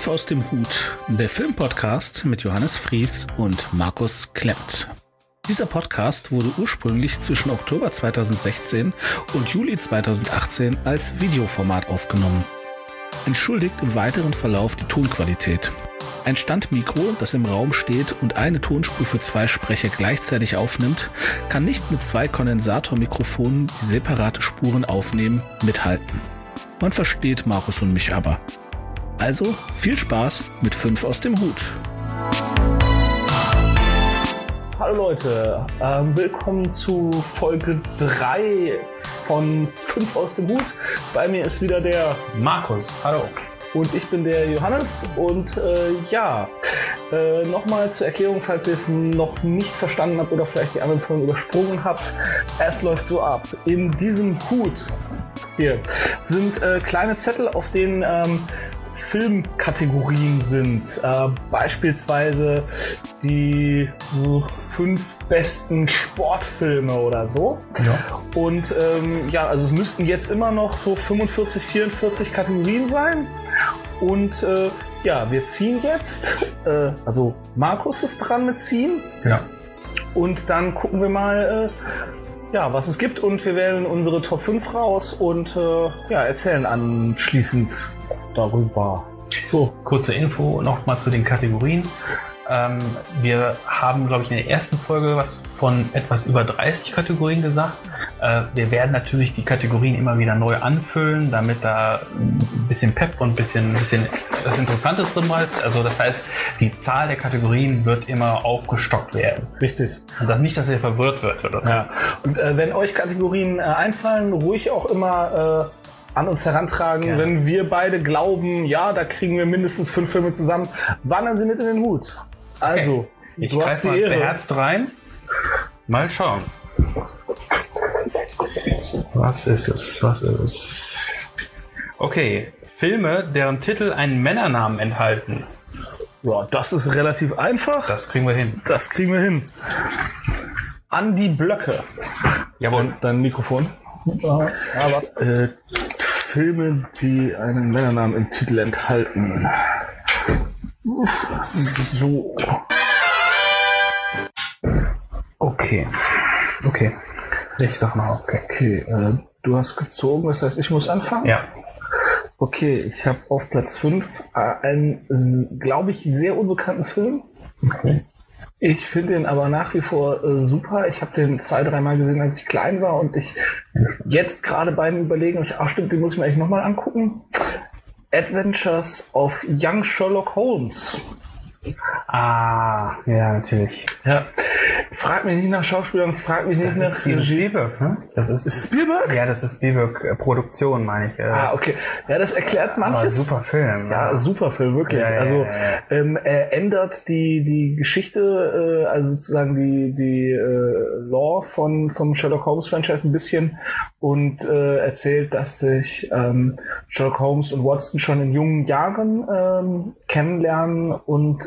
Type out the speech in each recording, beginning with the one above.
Fünf aus dem Hut, der Filmpodcast mit Johannes Fries und Markus Klemmt. Dieser Podcast wurde ursprünglich zwischen Oktober 2016 und Juli 2018 als Videoformat aufgenommen. Entschuldigt im weiteren Verlauf die Tonqualität. Ein Standmikro, das im Raum steht und eine Tonspur für zwei Sprecher gleichzeitig aufnimmt, kann nicht mit zwei Kondensatormikrofonen, die separate Spuren aufnehmen, mithalten. Man versteht Markus und mich aber. Also viel Spaß mit Fünf aus dem Hut. Hallo Leute, willkommen zu Folge 3 von Fünf aus dem Hut. Bei mir ist wieder der Markus, hallo. Und ich bin der Johannes und nochmal zur Erklärung, falls ihr es noch nicht verstanden habt oder vielleicht die anderen Folgen übersprungen habt. Es läuft so ab. In diesem Hut hier sind kleine Zettel, auf denen Filmkategorien sind. Beispielsweise die 5 besten Sportfilme oder so. Ja. Und also es müssten jetzt immer noch so 45, 44 Kategorien sein. Und wir ziehen jetzt. Also Markus ist dran mit ziehen. Ja. Und dann gucken wir mal, was es gibt. Und wir wählen unsere Top 5 raus und erzählen anschließend darüber. So, kurze Info nochmal zu den Kategorien. Wir haben, glaube ich, in der ersten Folge was von etwas über 30 Kategorien gesagt. Wir werden natürlich die Kategorien immer wieder neu anfüllen, damit da ein bisschen Pep und ein bisschen was Interessantes drin bleibt. Also das heißt, die Zahl der Kategorien wird immer aufgestockt werden. Richtig. Und das nicht, dass ihr verwirrt wird. Oder? Ja. Und wenn euch Kategorien einfallen, ruhig auch immer an uns herantragen, gerne. Wenn wir beide glauben, da kriegen wir mindestens 5 Filme zusammen, wandern sie mit in den Hut. Also, okay. Ich du hast die Ehre. Beherzt rein. Mal schauen. Was ist es? Okay, Filme, deren Titel einen Männernamen enthalten. Ja, das ist relativ einfach. Das kriegen wir hin. Andi Blöcke. Jawohl. Dein Mikrofon. Filme, die einen Männernamen im Titel enthalten. So. Okay. Ich sag mal okay. Du hast gezogen, das heißt, ich muss anfangen? Ja. Okay, ich habe auf Platz 5 einen, glaube ich, sehr unbekannten Film. Okay. Ich finde den aber nach wie vor super. Ich habe den 2-3 Mal gesehen, als ich klein war und ich jetzt gerade beim Überlegen, stimmt, den muss ich mir eigentlich nochmal angucken. Adventures of Young Sherlock Holmes. Ah, ja, natürlich. Ja. Frag mich nicht nach Schauspielern, frag mich nicht nach Spielberg, ne? Das ist Spielberg? Ja, das ist Spielberg Produktion, meine ich. Okay. Ja, das erklärt manches. Aber super Film. Ja, super Film, wirklich. Ja. Er ändert die Geschichte, also sozusagen die Lore vom Sherlock Holmes Franchise ein bisschen und erzählt, dass sich Sherlock Holmes und Watson schon in jungen Jahren kennenlernen und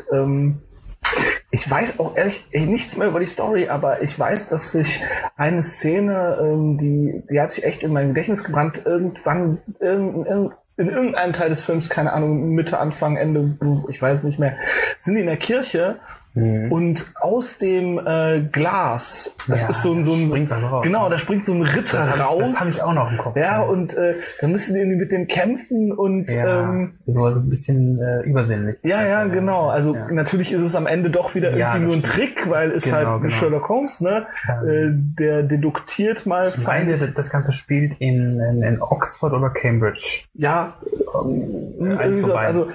ich weiß auch ehrlich nichts mehr über die Story, aber ich weiß, dass sich eine Szene, die hat sich echt in mein Gedächtnis gebrannt, irgendwann in irgendeinem Teil des Films, keine Ahnung, Mitte, Anfang, Ende, ich weiß nicht mehr, sind die in der Kirche. Und aus dem Glas, das ist so ein springt was raus. Genau, da springt so ein Ritter raus. Das habe ich auch noch im Kopf. Ja, und dann müssen die irgendwie mit dem kämpfen und so also ein bisschen übersinnlich. Ja, genau. Also natürlich ist es am Ende doch wieder irgendwie nur ein Trick, weil es halt Sherlock Holmes, ne? Ja. Der deduktiert mal. Ich meine, das Ganze spielt in Oxford oder Cambridge. Ja, irgendwie sowas. Also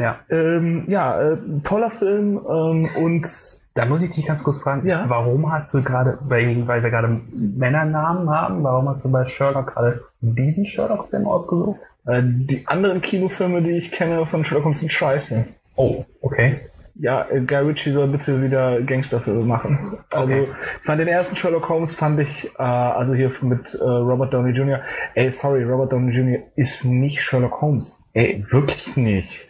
toller Film und da muss ich dich ganz kurz fragen, ja? Warum hast du gerade, weil wir gerade Männernamen haben, warum hast du bei Sherlock gerade diesen Sherlock-Film ausgesucht? Die anderen Kinofilme, die ich kenne von Sherlock Holmes, sind scheiße. Oh, okay. Ja, Guy Ritchie soll bitte wieder Gangsterfilme machen. Also, ich fand den ersten Sherlock Holmes also hier mit Robert Downey Jr. Robert Downey Jr. ist nicht Sherlock Holmes. Wirklich nicht.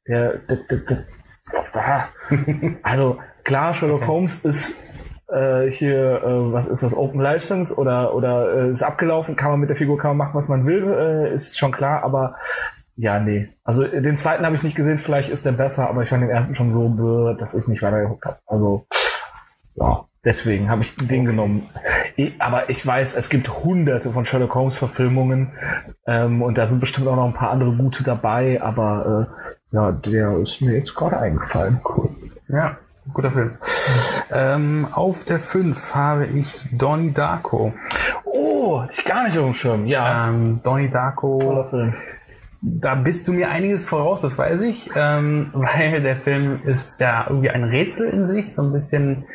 Also, klar, Sherlock Holmes ist was ist das, Open License oder ist abgelaufen, kann man mit der Figur machen, was man will, ist schon klar, aber Ja, nee. Also den zweiten habe ich nicht gesehen, vielleicht ist der besser, aber ich fand den ersten schon so, dass ich nicht weitergeguckt habe. Also, ja, deswegen habe ich den genommen. Aber ich weiß, es gibt hunderte von Sherlock Holmes-Verfilmungen und da sind bestimmt auch noch ein paar andere gute dabei, aber ja, der ist mir jetzt gerade eingefallen. Cool. Ja, guter Film. Auf der 5 habe ich Donnie Darko. Oh, hatte ich gar nicht auf dem Schirm. Ja, Donnie Darko. toller Film. Da bist du mir einiges voraus, das weiß ich, weil der Film ist ja irgendwie ein Rätsel in sich, so ein bisschen,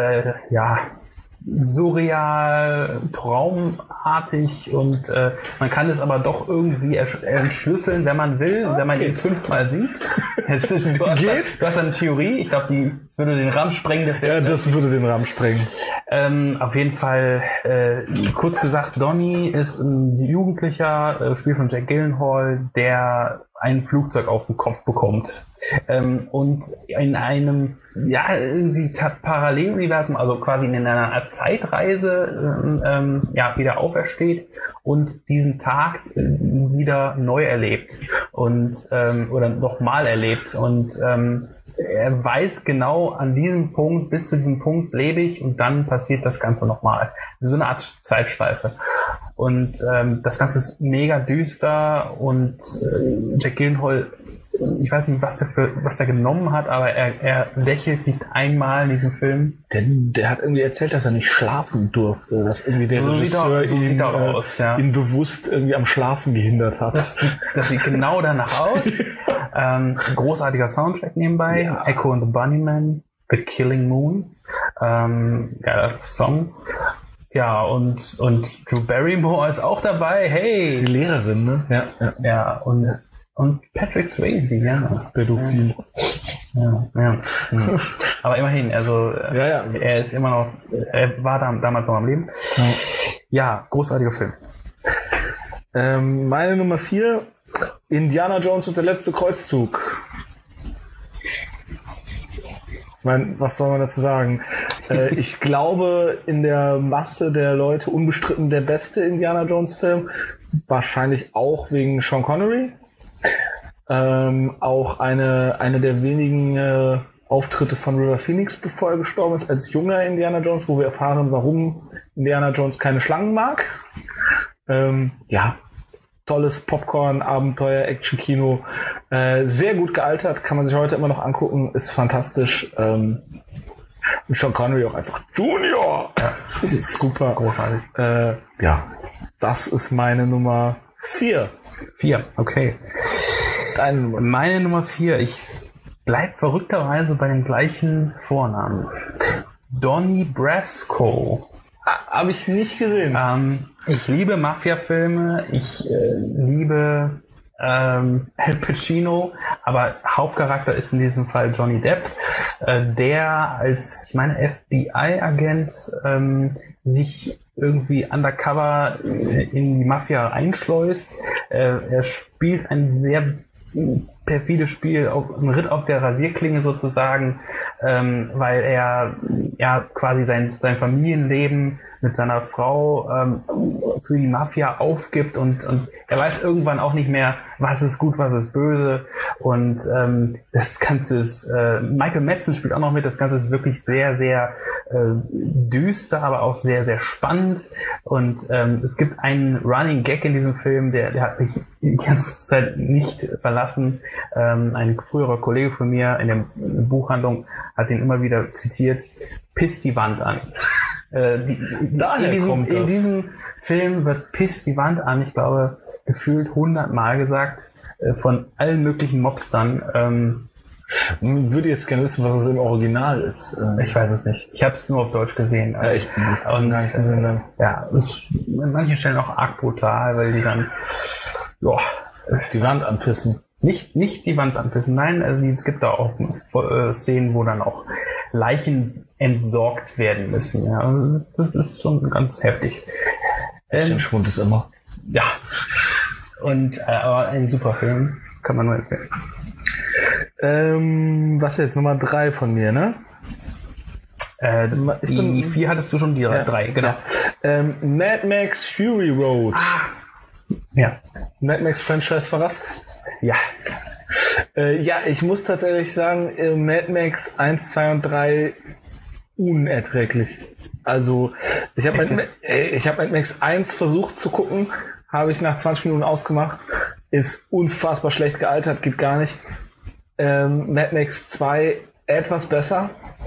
surreal, traumartig und man kann es aber doch irgendwie entschlüsseln, wenn man will und wenn man ihn 5-mal sieht. Du hast eine Theorie, ich glaube, das würde den Rahmen sprengen. Das würde den Rahmen sprengen. Auf jeden Fall, kurz gesagt, Donnie ist ein Jugendlicher, Spiel von Jack Gyllenhaal, der ein Flugzeug auf den Kopf bekommt und in einem irgendwie Paralleluniversum, also quasi in einer Art Zeitreise wieder aufersteht und diesen Tag wieder neu erlebt und oder nochmal erlebt und er weiß genau, an diesem Punkt, bis zu diesem Punkt lebe ich und dann passiert das Ganze nochmal. So eine Art Zeitschleife. Und das Ganze ist mega düster und Jack Gyllenhaal, ich weiß nicht, was er genommen hat, aber er lächelt nicht einmal in diesem Film. Denn der hat irgendwie erzählt, dass er nicht schlafen durfte, dass irgendwie der Regisseur ihn bewusst irgendwie am Schlafen gehindert hat. Das sieht genau danach aus. Großartiger Soundtrack nebenbei. Ja. Echo and the Bunnymen, The Killing Moon. Geiler Song. Ja, und Drew Barrymore ist auch dabei. Hey! Ist die Lehrerin, ne? Ja, und Patrick Swayze, ja. Das ist pädophil. Ja. Aber immerhin, also er ist immer noch, er war damals noch am Leben. Ja, großartiger Film. Meine Nummer 4, Indiana Jones und der letzte Kreuzzug. Ich meine, was soll man dazu sagen? Ich glaube, in der Masse der Leute unbestritten der beste Indiana Jones Film. Wahrscheinlich auch wegen Sean Connery. Auch eine der wenigen Auftritte von River Phoenix, bevor er gestorben ist, als junger Indiana Jones, wo wir erfahren, warum Indiana Jones keine Schlangen mag. Tolles Popcorn, Abenteuer, Action-Kino. Sehr gut gealtert, kann man sich heute immer noch angucken, ist fantastisch. Und Sean Connery auch einfach Junior. Ja, ist super. Großartig. Das ist meine Nummer 4. 4, okay. Deine Nummer. Meine Nummer 4. Ich bleib verrückterweise bei dem gleichen Vornamen. Donnie Brasco. Habe ich nicht gesehen. Ich liebe Mafia-Filme. Ich liebe Al Pacino, aber Hauptcharakter ist in diesem Fall Johnny Depp, der als, ich meine, FBI-Agent sich irgendwie undercover in die Mafia einschleust. Er spielt ein sehr perfides Spiel, ein Ritt auf der Rasierklinge sozusagen, weil er quasi sein Familienleben mit seiner Frau für die Mafia aufgibt und er weiß irgendwann auch nicht mehr, was ist gut, was ist böse und das Ganze ist, Michael Madsen spielt auch noch mit, das Ganze ist wirklich sehr, sehr düster, aber auch sehr, sehr spannend und es gibt einen Running Gag in diesem Film, der hat mich die ganze Zeit nicht verlassen. Ein früherer Kollege von mir in der Buchhandlung hat ihn immer wieder zitiert, piss die Wand an. In diesem Film wird piss die Wand an, ich glaube, gefühlt 100 Mal gesagt, von allen möglichen Mobstern. Würde jetzt gerne wissen, was es im Original ist. Ich weiß es nicht. Ich habe es nur auf Deutsch gesehen. Ja, ich bin gar nicht gesehen. Ja, ist an manchen Stellen auch arg brutal, weil die dann die Wand anpissen. Nicht die Wand anpissen, nein, also es gibt da auch Szenen, wo dann auch Leichen entsorgt werden müssen. Ja, also das ist schon ganz heftig. Bisschen Schwund ist immer. Ja. Und aber ein super Film, kann man nur empfehlen. Was ist jetzt Nummer 3 von mir, ne? Die 4 hattest du schon, die 3, genau. Ja. Mad Max Fury Road. Ja. Mad Max Franchise verrafft? Ja. Ja, ich muss tatsächlich sagen, Mad Max 1, 2 und 3 unerträglich. Also, ich habe Mad Max 1 versucht zu gucken, habe ich nach 20 Minuten ausgemacht. Ist unfassbar schlecht gealtert, geht gar nicht. Mad Max 2 etwas besser.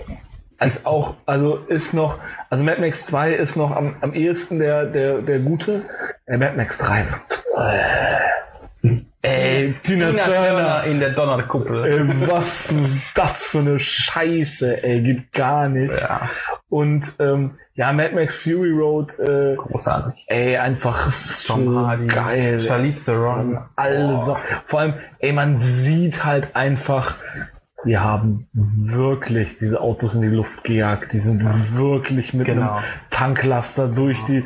Mad Max 2 ist noch am ehesten der gute. Mad Max 3. Tina Turner in der Donnerkuppel. Was ist das für eine Scheiße, geht gar nicht. Ja. Und Mad Max Fury Road, großartig. Einfach Tom Hardy, geil. Charlize Theron. Also, vor allem, man sieht halt einfach, die haben wirklich diese Autos in die Luft gejagt. Die sind wirklich mit einem Tanklaster durch die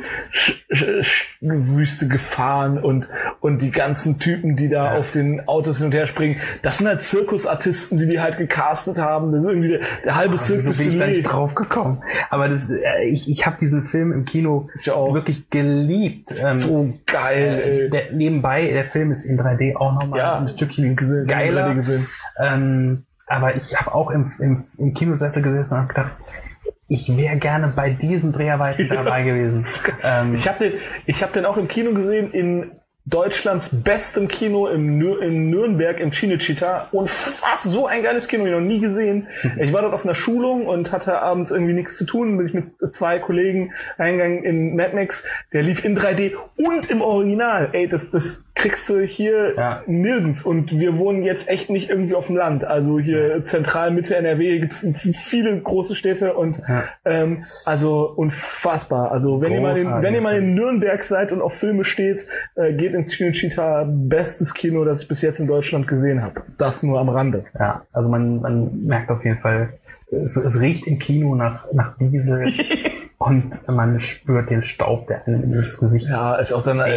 Wüste gefahren und die ganzen Typen, die da auf den Autos hin und her springen, das sind halt Zirkusartisten, die halt gecastet haben. Das ist irgendwie der halbe Zirkus. So bin ich da nicht drauf gekommen. Aber ich habe diesen Film im Kino wirklich geliebt. So geil. Nebenbei, der Film ist in 3D auch nochmal ein Stückchen geiler. Aber ich habe auch im Kinosessel gesessen und habe gedacht, ich wäre gerne bei diesen Dreharbeiten dabei gewesen. Ich hab den auch im Kino gesehen, in Deutschlands bestem Kino in Nürnberg im Cinecittà, und fast so ein geiles Kino, ich noch nie gesehen. Ich war dort auf einer Schulung und hatte abends irgendwie nichts zu tun, bin ich mit 2 Kollegen reingegangen in Mad Max, der lief in 3D und im Original. Das kriegst du hier nirgends, und wir wohnen jetzt echt nicht irgendwie auf dem Land, also hier zentral Mitte NRW gibt es viele große Städte und also unfassbar. Also wenn ihr mal in Nürnberg seid und auf Filme steht, geht ins Cinecittà, bestes Kino, das ich bis jetzt in Deutschland gesehen habe. Das nur am Rande. Ja, also man merkt auf jeden Fall, es riecht im Kino nach Diesel und man spürt den Staub, der einem ins Gesicht. Ja, ist auch dann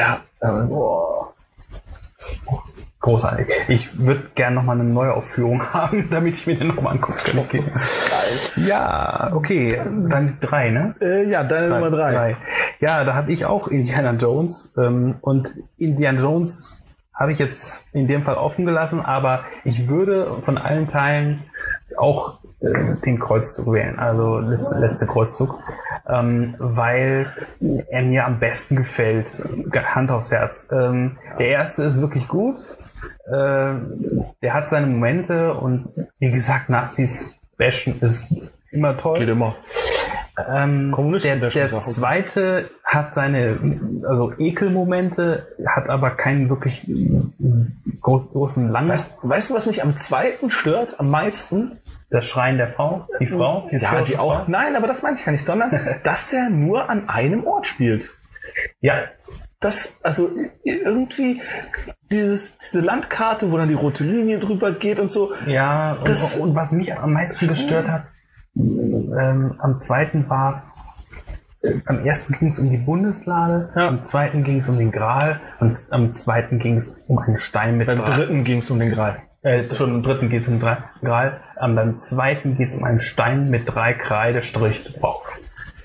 großartig. Ich würde gerne nochmal eine Neuaufführung haben, damit ich mir den nochmal angucken kann. Okay. Geil. Ja, okay. Dann 3, ne? Deine Nummer 3. Ja, da hatte ich auch Indiana Jones. Und Indiana Jones habe ich jetzt in dem Fall offen gelassen, aber ich würde von allen Teilen auch den Kreuzzug wählen, also letzte Kreuzzug, weil er mir am besten gefällt. Hand aufs Herz. Der erste ist wirklich gut. Der hat seine Momente und wie gesagt, Nazis bashen ist immer toll. Geht immer. Der zweite hat seine Ekelmomente, hat aber keinen wirklich großen Langen. Weißt du, was mich am zweiten stört, am meisten? Das Schreien der Frau, die Frau. Ja, die auch. Nein, aber das meine ich gar nicht, sondern dass der nur an einem Ort spielt. Ja. Irgendwie diese Landkarte, wo dann die rote Linie drüber geht und so. Ja, und was mich am meisten gestört hat, am zweiten war, am ersten ging es um die Bundeslade, am zweiten ging es um den Gral und am zweiten ging es um einen Stein mit Beim dritten ging es um den Gral. Schon im dritten geht es um Gral, beim zweiten geht es um einen Stein mit 3 Kreidestrichen drauf.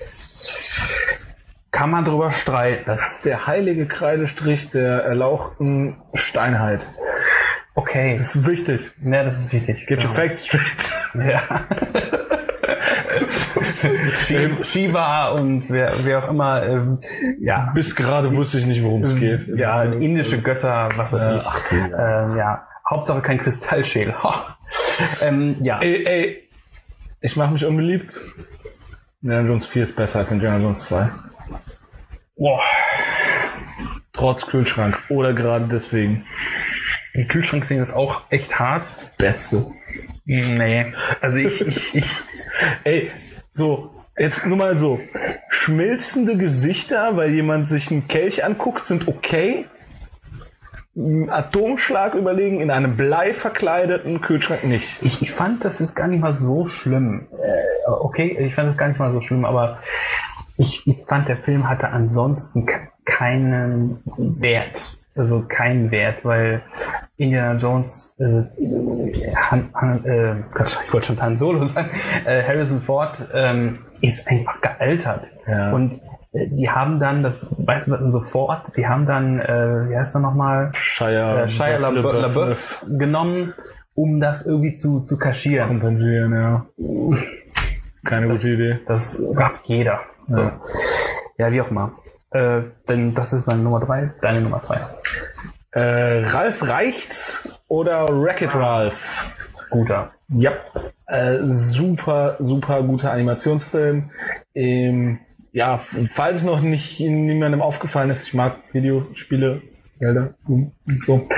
Kann man drüber streiten. Das ist der heilige Kreidestrich der erlauchten Steinheit. Okay. Das ist wichtig. Ja, das ist wichtig. Get your facts straight. Ja. Shiva und wer auch immer, Bis gerade wusste ich nicht, worum es geht. Ja, indische Götter, was weiß ich. Hauptsache kein Kristallschädel. Ey, ich mache mich unbeliebt. Indiana Jones 4 ist besser als Indiana Jones 2. Boah. Trotz Kühlschrank. Oder gerade deswegen. Die Kühlschrankszene ist auch echt hart. Das Beste. Nee. Also ich Ey, so, jetzt nur mal so. Schmilzende Gesichter, weil jemand sich einen Kelch anguckt, sind okay. Atomschlag überlegen in einem Blei verkleideten Kühlschrank nicht. Ich fand, das ist gar nicht mal so schlimm. Ich fand das gar nicht mal so schlimm, aber ich fand, der Film hatte ansonsten keinen Wert. Also keinen Wert, weil Indiana Jones, ich wollte schon Han Solo sagen, Harrison Ford ist einfach gealtert. Ja. Und die haben dann, das weiß man sofort, die haben dann, wie heißt er nochmal? Shia LaBeouf genommen, um das irgendwie zu kaschieren. Kompensieren, ja. Keine gute Idee. Das rafft jeder. So. Ja, wie auch immer. Denn das ist meine Nummer 3, deine Nummer 2. Ralf Reichts oder Wreck-It Ralph? Guter. Ja. Super guter Animationsfilm. Ja, falls noch nicht niemandem aufgefallen ist, ich mag Videospiele, Gelder, so.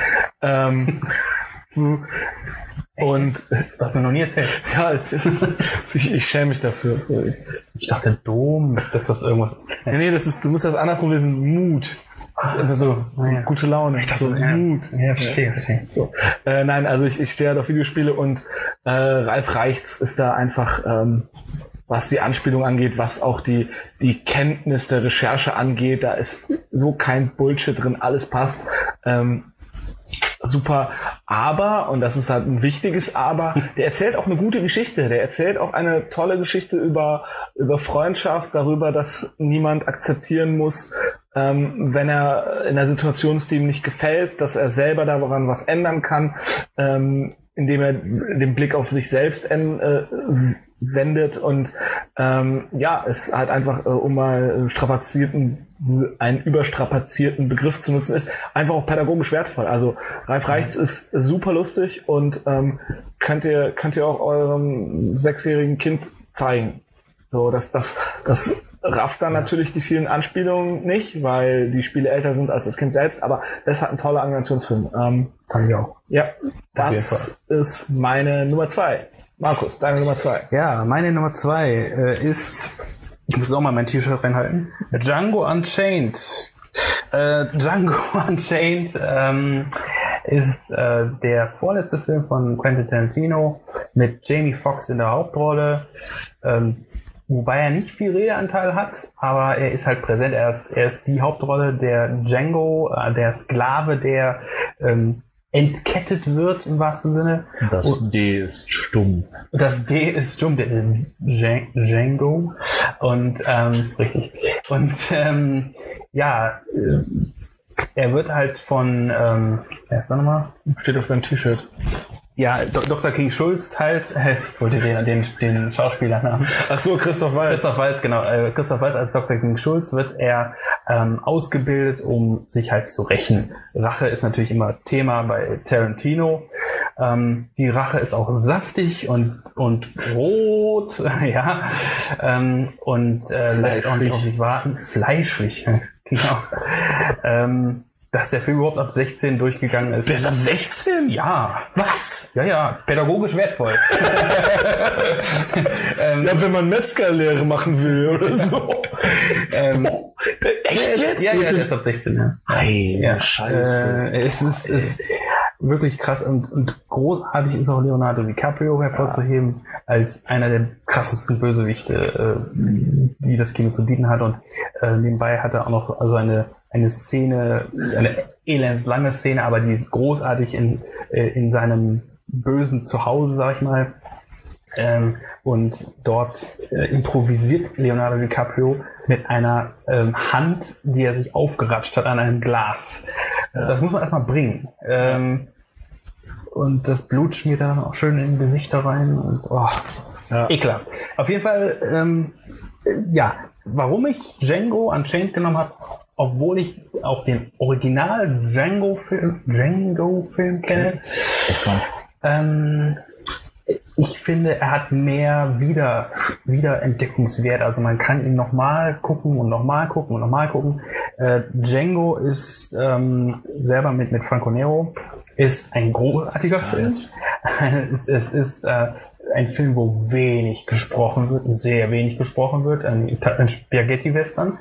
Und du hast mir noch nie erzählt. Ja, ich schäme mich dafür. So, ich dachte Dom, dass das irgendwas ist. Nee, du musst das andersrum lesen. Mut. Das ist immer so gute Laune. Ich dachte, so Mut. Ja, verstehe. So. Nein, also ich stehe halt auf Videospiele und Ralf Reichts ist da einfach, was die Anspielung angeht, was auch die Kenntnis der Recherche angeht, da ist so kein Bullshit drin, alles passt. Super, aber, und das ist halt ein wichtiges Aber, der erzählt auch eine gute Geschichte, der erzählt auch eine tolle Geschichte über Freundschaft, darüber, dass niemand akzeptieren muss, wenn er in der Situation ist, die ihm nicht gefällt, dass er selber daran was ändern kann, indem er den Blick auf sich selbst wendet und es halt einfach, um mal einen überstrapazierten Begriff zu nutzen, ist einfach auch pädagogisch wertvoll. Also Ralf Reichts ist super lustig und könnt ihr auch eurem 6-jährigen Kind zeigen. So, das rafft dann natürlich die vielen Anspielungen nicht, weil die Spiele älter sind als das Kind selbst, aber das ist halt ein toller Animationsfilm. Fand ich auch. Ja, das ist meine Nummer 2. Markus, deine Nummer 2. Ja, meine Nummer 2 ist, ich muss auch mal mein T-Shirt reinhalten, Django Unchained. Django Unchained ist der vorletzte Film von Quentin Tarantino mit Jamie Foxx in der Hauptrolle. Wobei er nicht viel Redeanteil hat, aber er ist halt präsent. Er ist die Hauptrolle der Django, der Sklave, der entkettet wird im wahrsten Sinne. Das D ist stumm. Das D ist stumm, der Django. Und richtig. Und er wird halt von wer ist da nochmal? Steht auf seinem T-Shirt. Ja, Dr. King Schulz halt, ich wollte den Schauspieler Namen. Ach so, Christoph Waltz. Christoph Waltz, genau. Christoph Waltz als Dr. King Schulz wird er ausgebildet, um sich halt zu rächen. Rache ist natürlich immer Thema bei Tarantino. Die Rache ist auch saftig und rot, ja, und lässt auch nicht auf sich warten. Fleischlich, genau. Dass der Film überhaupt ab 16 durchgegangen ist. Der ist ab 16? Ja. Was? Ja, pädagogisch wertvoll. Ja, wenn man Metzgerlehre machen will oder so. Echt jetzt? Ja, der ist ab 16, ja. Ja, Scheiße. Es ist wirklich krass und großartig ist auch Leonardo DiCaprio hervorzuheben als einer der krassesten Bösewichte, die das Kino zu bieten hat, und nebenbei hat er auch noch eine Szene, eine elendslange Szene, aber die ist großartig in seinem bösen Zuhause, sag ich mal. Und dort improvisiert Leonardo DiCaprio mit einer Hand, die er sich aufgeratscht hat an einem Glas. Das muss man erstmal bringen. Und das Blut schmiert dann auch schön in die Gesichter rein. Und, ekelhaft. Auf jeden Fall, warum ich Django Unchained genommen habe, obwohl ich auch den Original Django-Film kenne. Ich finde, er hat mehr Wiederentdeckungswert. Also man kann ihn nochmal gucken und nochmal gucken und nochmal gucken. Django ist selber mit Franco Nero ist ein großartiger Film. Es ist ein Film, wo wenig gesprochen wird, sehr wenig gesprochen wird, ein Spaghetti-Western.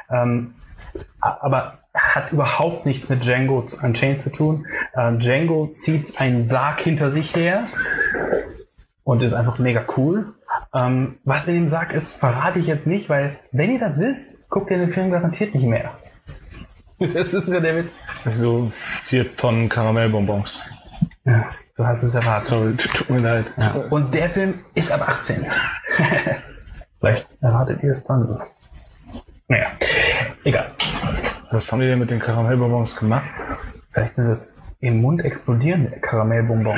Aber hat überhaupt nichts mit Django Unchained zu tun. Django zieht einen Sarg hinter sich her und ist einfach mega cool. Was in dem Sarg ist, verrate ich jetzt nicht, weil wenn ihr das wisst, guckt ihr den Film garantiert nicht mehr. Das ist ja der Witz. So 4 Tonnen Karamellbonbons. Ja, du hast es erraten. Sorry, tut mir leid. Ja. Und der Film ist ab 18. Vielleicht erratet ihr es dann. Naja, egal. Was haben die denn mit den Karamellbonbons gemacht? Vielleicht sind das im Mund explodierende Karamellbonbons.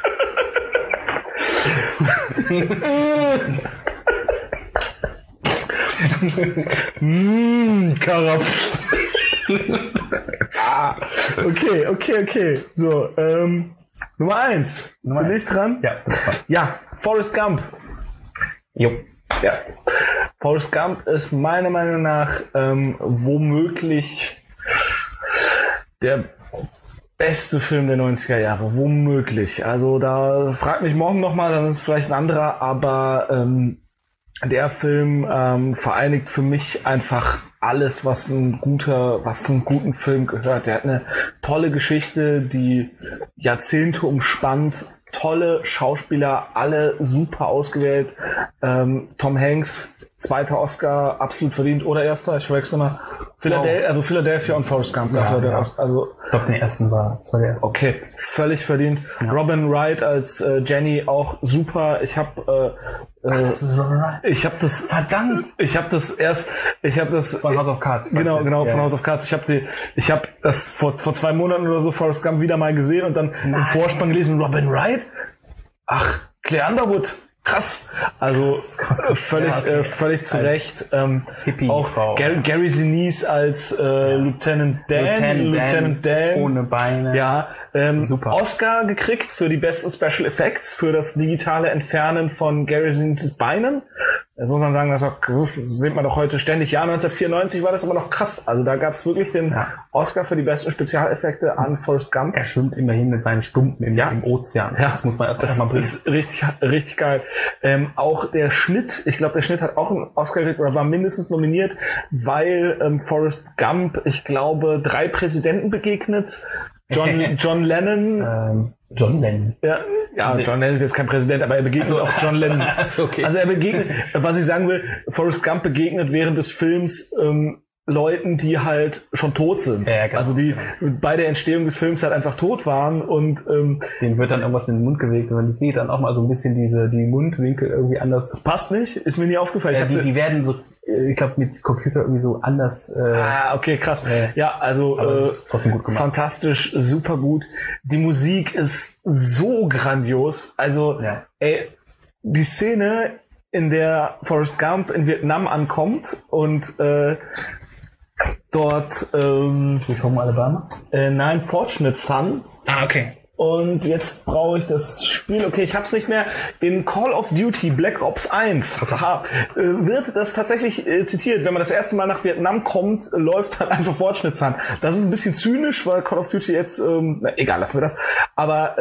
Okay. So, Nummer 1. Bin ich dran? Ja. Ja, Forrest Gump. Jo. Ja. Forrest Gump ist meiner Meinung nach womöglich der beste Film der 90er Jahre. Womöglich. Also da fragt mich morgen nochmal, dann ist es vielleicht ein anderer, aber der Film vereinigt für mich einfach alles, was zum guten Film gehört. Der hat eine tolle Geschichte, die Jahrzehnte umspannt, tolle Schauspieler, alle super ausgewählt. Tom Hanks, zweiter Oscar, absolut verdient, oder erster, ich verwechsel mal. Philadelphia und Forrest Gump. Ja. Also, Ich glaube, das war der erste. Okay, völlig verdient. Ja. Robin Wright als Jenny auch super. Ich habe das ist Robin Wright. Ich habe das von House of Cards. Genau, von House of Cards. Ich habe das vor 2 Monaten oder so Forrest Gump wieder mal gesehen und dann im Vorspann gelesen, Robin Wright? Ach, Claire Underwood. Krass. Also krass. Völlig zu Recht. Auch Gary Sinise als Lieutenant Dan ohne Beine. Ja, super. Oscar gekriegt für die besten Special Effects für das digitale Entfernen von Gary Sinises Beinen. Das muss man sagen, das sieht man doch heute ständig. Ja, 1994 war das aber noch krass. Also da gab es wirklich den Oscar für die besten Spezialeffekte an Forrest Gump. Er schwimmt immerhin mit seinen Stumpen im Ozean. Ja, das muss man erst mal bringen. Das ist richtig geil. Auch der Schnitt, ich glaube, der Schnitt hat auch einen Oscar gekriegt oder war mindestens nominiert, weil Forrest Gump, ich glaube, 3 Präsidenten begegnet. John Lennon. John Lennon. Ja, John Lennon ist jetzt kein Präsident, aber er begegnet auch John Lennon. Okay. Also er begegnet, was ich sagen will, Forrest Gump begegnet während des Films Leuten, die halt schon tot sind. Ja, genau, also die bei der Entstehung des Films halt einfach tot waren und denen wird dann irgendwas in den Mund gelegt und man sieht dann auch mal so ein bisschen die Mundwinkel irgendwie anders. Das passt nicht, ist mir nie aufgefallen. Die werden so, ich glaube, mit Computer irgendwie so anders. Okay, krass. Ja, also ist trotzdem gut gemacht. Fantastisch, super gut. Die Musik ist so grandios. Also, die Szene, in der Forrest Gump in Vietnam ankommt und dort Sweet Home Alabama? Nein, Fortunate Son. Okay. Und jetzt brauche ich das Spiel, okay, ich hab's nicht mehr. In Call of Duty Black Ops 1 wird das tatsächlich zitiert. Wenn man das erste Mal nach Vietnam kommt, läuft dann einfach Fortunate Son. Das ist ein bisschen zynisch, weil Call of Duty jetzt, egal, lassen wir das. Aber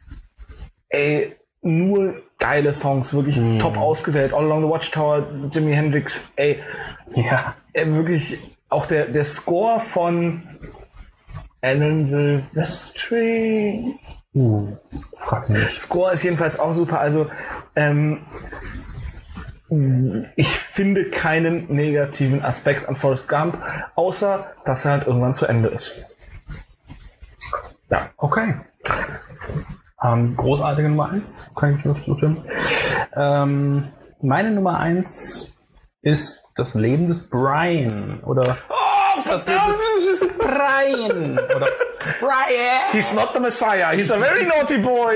nur geile Songs, wirklich top ausgewählt. All Along the Watchtower, Jimi Hendrix, wirklich auch der Score von Alan Silvestri. Fuck mich. Score ist jedenfalls auch super. Also ich finde keinen negativen Aspekt an Forrest Gump, außer dass er halt irgendwann zu Ende ist. Ja, okay. Großartige Nummer 1, kann ich nur zustimmen. Meine Nummer 1 ist das Leben des Brian. Oder das Leben des Brian. Oder Brian. He's not the Messiah, he's a very naughty boy.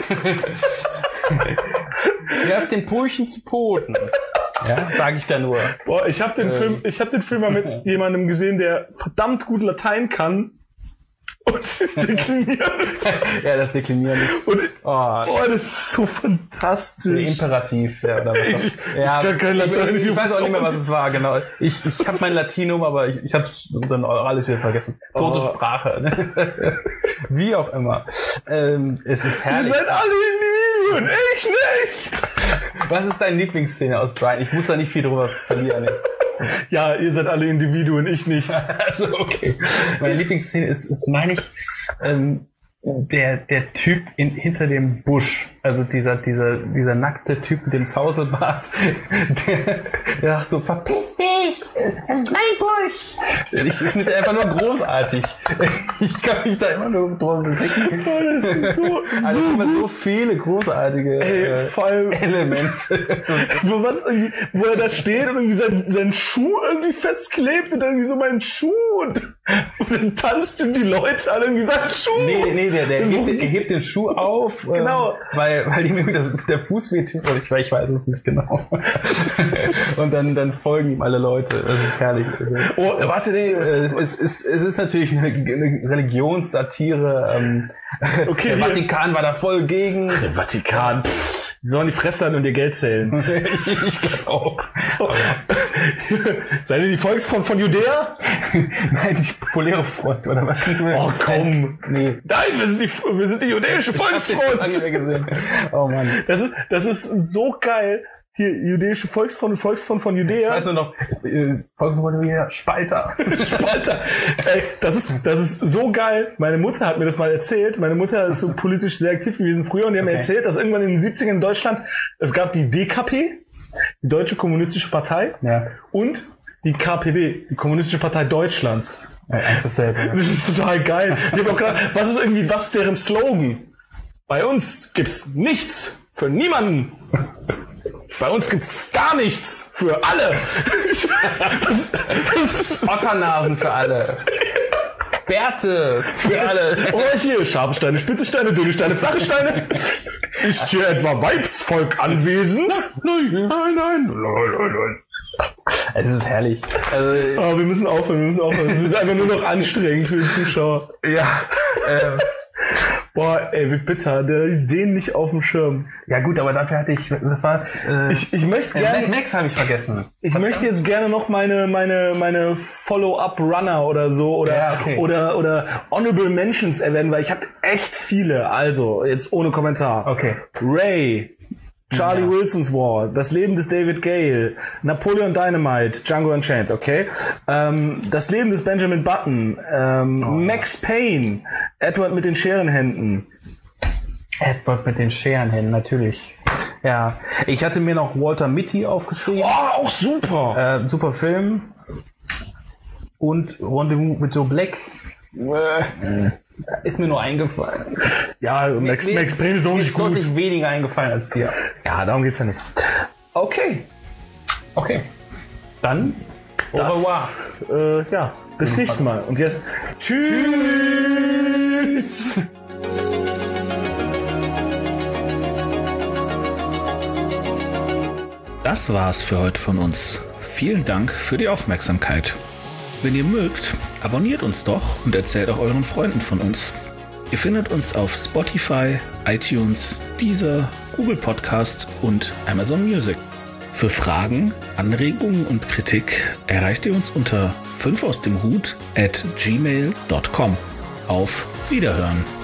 Werft den Purchen zu Boden. Ja, sage ich da nur. Boah, ich habe den Film mal mit jemandem gesehen, der verdammt gut Latein kann. Und das Deklinieren. Ja, das Deklinieren ist... das ist so fantastisch. Imperativ, oder was auch. Ich kann kein Latein. Ich weiß auch nicht mehr, was es war, genau. Ich habe mein Latinum, aber ich habe dann auch alles wieder vergessen. Tote Sprache. Ne? Wie auch immer. Es ist herrlich. Ihr seid alle Individuen, ich nicht! Was ist deine Lieblingsszene aus Brian? Ich muss da nicht viel drüber verlieren jetzt. Ja, ihr seid alle Individuen, ich nicht. Also, okay. Meine Lieblingsszene ist meine ich, der Typ hinter dem Busch. Also dieser nackte Typ mit dem Zauselbart, der sagt so, verpiss dich! Es ist Fleischwurst. Ich finde einfach nur großartig. Ich kann mich da immer nur drüber besicken. Das ist so immer so viele großartige Elemente. Wo er da steht und irgendwie seinen Schuh irgendwie festklebt und dann irgendwie so meinen Schuh und dann tanzt ihm die Leute alle irgendwie seinen Schuh. Nee, der hebt den Schuh auf, genau. weil ihm der Fuß wehtut, oder ich weiß es nicht genau. Und dann folgen ihm alle Leute. Das ist herrlich. Oh, warte, nee. Es ist natürlich eine Religionssatire. Okay, der Vatikan war da voll gegen. Der Vatikan. Die sollen die Fresse halten und ihr Geld zählen. Ich glaube. So. Seid ihr die Volksfront von Judäa? Nein, die populäre Front, oder was? Oh, komm. Nee. Nein, wir sind die jüdische Volksfront. Oh Mann. Das ist so geil. Hier, jüdische Volksfront und Volksfront von Judäa. Ich weiß nur noch, Volksfront von Judäa, Spalter. Spalter. Ey, das ist so geil. Meine Mutter hat mir das mal erzählt. Meine Mutter ist so politisch sehr aktiv gewesen früher und die haben mir erzählt, dass irgendwann in den 70ern in Deutschland, es gab die DKP, die Deutsche Kommunistische Partei, und die KPD, die Kommunistische Partei Deutschlands. Ja, eigentlich dasselbe. Das ist total geil. Ich hab auch gedacht, was ist deren Slogan? Bei uns gibt's nichts für niemanden. Bei uns gibt's gar nichts für alle. Otternasen für alle. Bärte für alle. Oh, hier, scharfe Steine, spitze Steine, dünne Steine, flache Steine. Ist hier etwa Weibsvolk anwesend? Nein. Es ist herrlich. Also, wir müssen aufhören. Es ist einfach nur noch anstrengend für die Zuschauer. Ja, Boah, ey, wie bitter, den nicht auf dem Schirm. Ja gut, aber dafür hatte ich, das war's. Ich möchte gerne. Max habe ich vergessen. Ich möchte jetzt gerne noch meine Follow-up-Runner oder so oder Honorable Mentions erwähnen, weil ich habe echt viele. Also jetzt ohne Kommentar. Okay. Ray, Charlie Wilson's War, Das Leben des David Gale, Napoleon Dynamite, Django Unchained, okay? Das Leben des Benjamin Button, Max Payne, Edward mit den Scherenhänden. Edward mit den Scherenhänden, natürlich. Ja, ich hatte mir noch Walter Mitty aufgeschrieben. Oh, auch super! Super Film. Und Rendezvous mit Joe Black. Ist mir nur eingefallen. Ja, Max Payne ist auch nicht gut. Mir ist deutlich weniger eingefallen als dir. Ja, darum geht's ja nicht. Okay. Dann au revoir. Bis nächstes Mal. Und jetzt tschüss. Das war's für heute von uns. Vielen Dank für die Aufmerksamkeit. Wenn ihr mögt, abonniert uns doch und erzählt auch euren Freunden von uns. Ihr findet uns auf Spotify, iTunes, Deezer, Google Podcast und Amazon Music. Für Fragen, Anregungen und Kritik erreicht ihr uns unter 5ausdemhut@gmail.com. Auf Wiederhören!